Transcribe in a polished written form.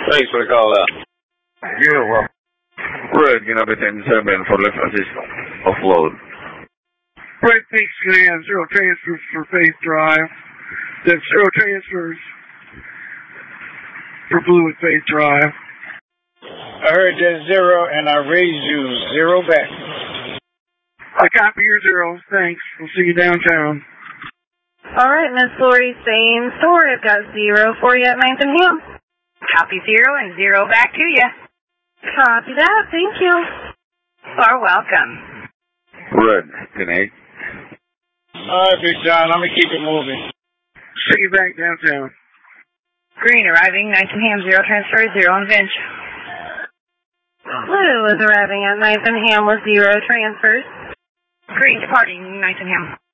Thanks for the call out. You're welcome. Red, United 10-7 for San Francisco. Offload. Red Peak Scan, 0 transfers for Faith Drive. That's 0 transfers for Blue at Faith Drive. I heard that 0 and I raised you 0 back. I copy your 0. Thanks. We'll see you downtown. All right, Miss Lori, same story. I've got 0 for you at 9th and Ham. Copy 0 and 0 back to you. Copy that. Thank you. You're welcome. Red, 10-8. All right, Big John, I'm going to keep it moving. See you back downtown. Green arriving, 9th and Ham, 0 transfer, 0 on Vinch. Blue is arriving at 9th and Ham with 0 transfers. Green departing, 9th and Ham.